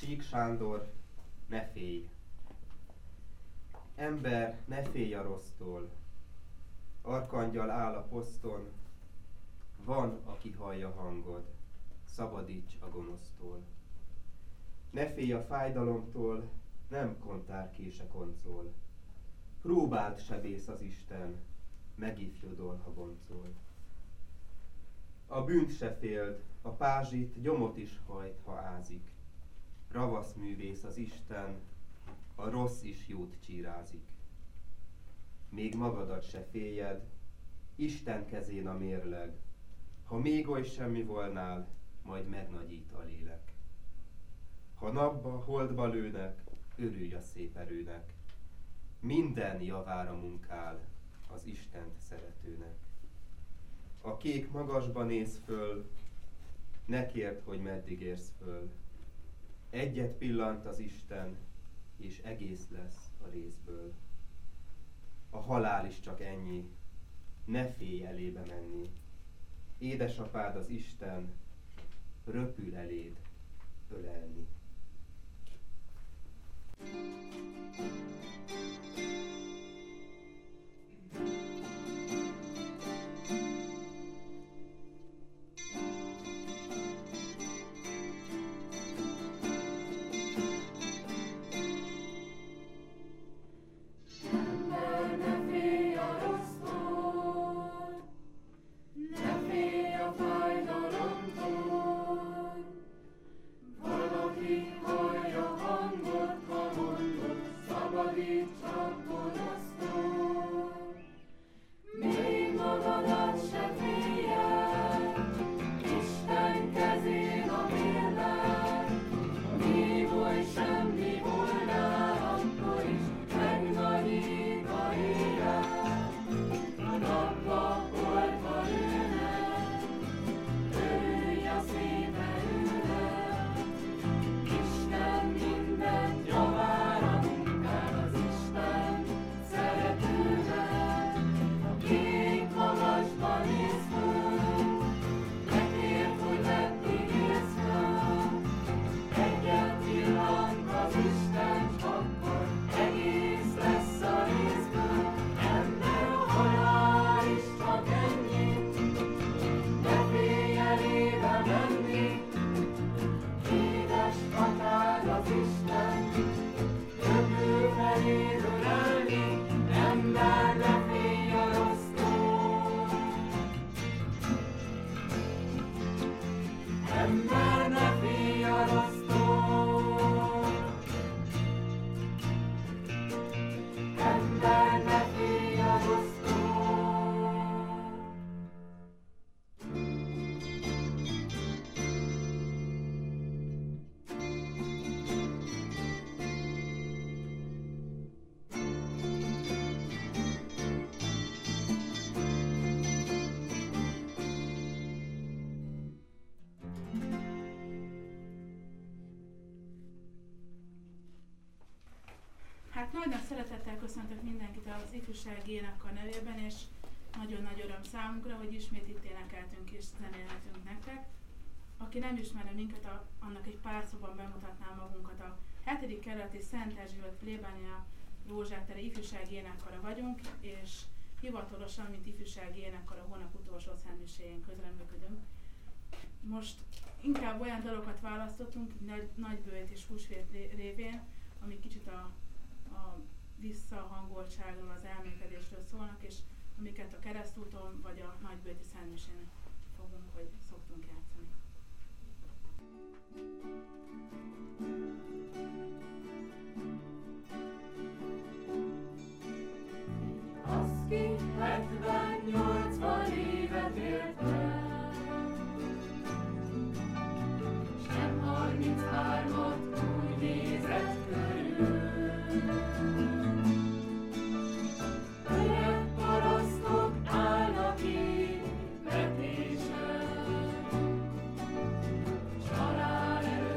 Sík Sándor, ne félj! Ember, ne félj a rossztól, arkangyal áll a poszton, van, aki hallja hangod, szabadíts a gonosztól. Ne félj a fájdalomtól, nem kontárkése koncol, próbáld sebész az Isten, megifjodol, ha boncol. A bűnt se féld, a pázsit gyomot is hajt, ha ázik. Ravasz művész az Isten, a rossz is jót csírázik. Még magadat se féljed, Isten kezén a mérleg, ha még oly semmi volnál, majd megnagyít a lélek. Ha napba, holdba lőnek, örülj a szép erőnek, minden javára munkál az Istent szeretőnek. A kék magasba néz föl, ne kérd, hogy meddig érsz föl. Egyet pillant az Isten, és egész lesz a részből. A halál is csak ennyi, ne félj elébe menni. Édesapád az Isten, röpül eléd ölelni. Nagy szeretettel köszöntök mindenkit az ifjúsági énekkar nevében, és nagyon nagy öröm számunkra, hogy ismét itt énekeltünk és zenélhetünk nektek. Aki nem ismer minket, annak egy pár szóban bemutatnám magunkat. A 7. kerületi Szent Erzsébet plébánia József tere ifjúsági énekkara vagyunk, és hivatalosan, mint ifjúsági énekkar a hónap utolsó szentmiséjén közreműködünk. Most inkább olyan dalokat választottunk, nagybőjt és húsvét révén, ami kicsit a visszahangoltságról, az elmélkedésről szólnak, és amiket a keresztúton vagy a nagybőjti szentmisén fogunk, vagy szoktunk játszani. Aki 70-80 évet élt el, s nem 33-at úgy nézett körül. Öreg parasztok állnak itt vetésen, s halál előtt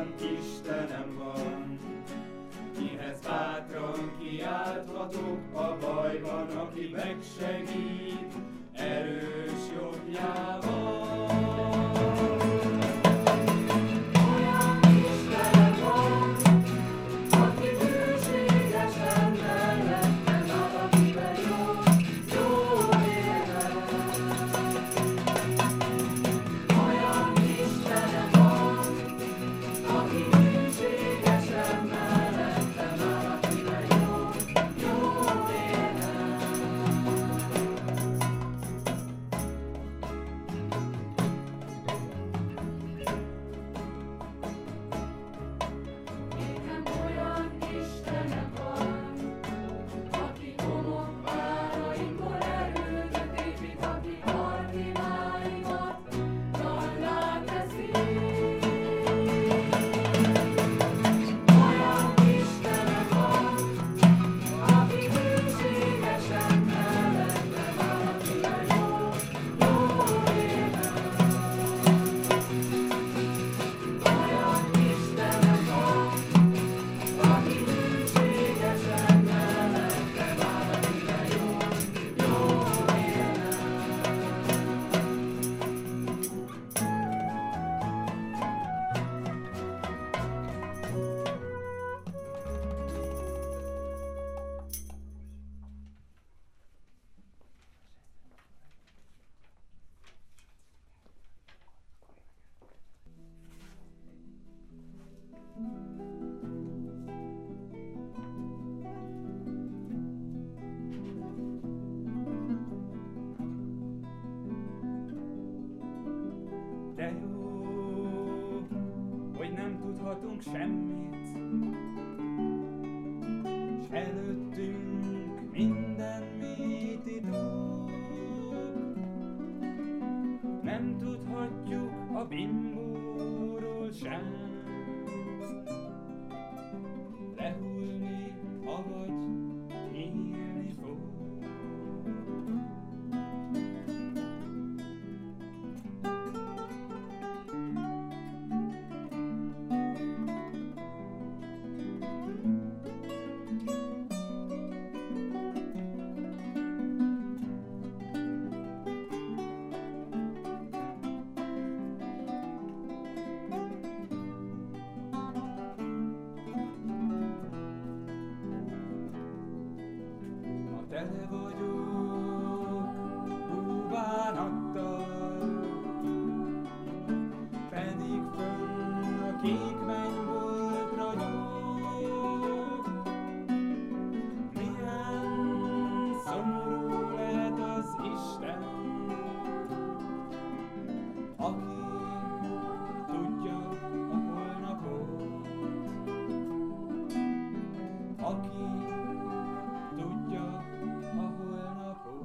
olyan Istenem van, kihez bátran kiálthatok a bajban, aki megsegít erős jobbjával. De jó, hogy nem tudhatunk semmit, s előttünk minden mi titok. Nem tudhatjuk a bimbóról sem lehúlni, avagy nyílni fog. Tele vagyok búvánattal, pedig fönn a kék mennybolt ragyog. Milyen szomorú lehet az Isten, aki tudja a holnapot, aki tudja a holnapot.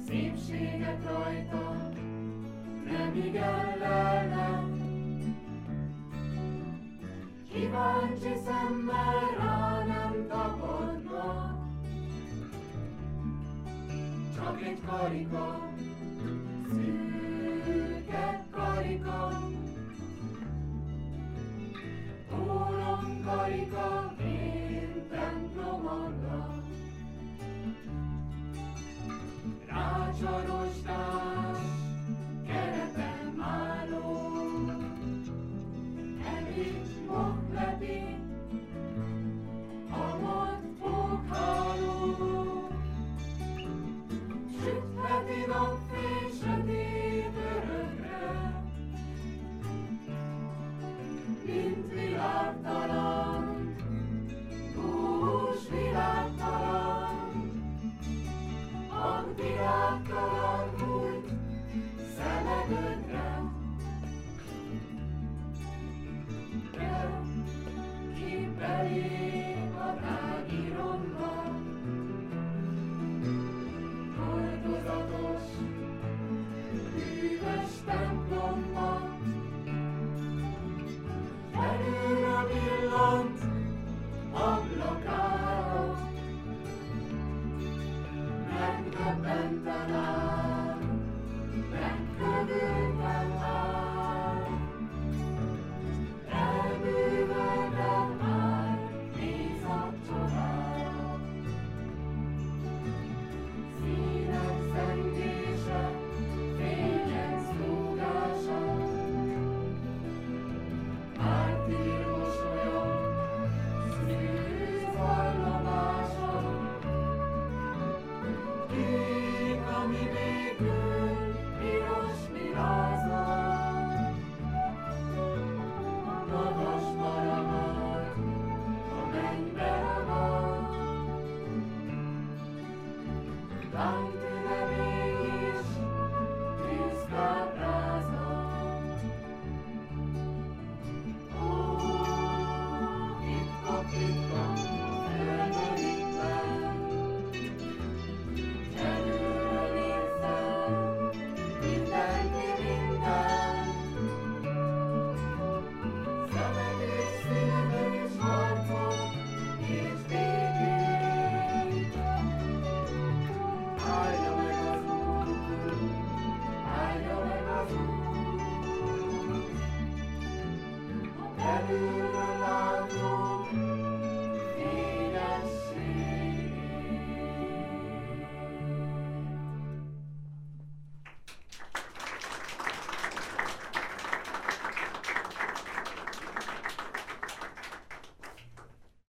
szépséget rajta nem igen lelnek. Kíváncsi szemmel rá nem tapadnak, csak egy karika, szűke karika, tólom karika, én templomodra. Rácsorostás, keretem álló, említ mohlepi, amott pókháló. Sütheti napfény sötét örökre, mint világtalan, dús világtalan, a világtalan múlt szemedödre. De ki belép a tágíromba, oldozatos, hűvös templomba, belülre villant ablakára, megdöbbenten áll, megködülten áll, elbűvölten áll, néz a csodára. Színek zengése, fények szúgása, mártír mosolya, szűz vallomása. Kék, ami végül piros mirázol, magas maragad, a mennybe ragad. Lángtüne mégis tűzkáprázat. Ó, titkok, titkok, a földön itten, előre nézzen, mindenki minden. Szemek és szívek és harcok és békét. Áldja meg az Úr, áldja meg az Úr, a belülről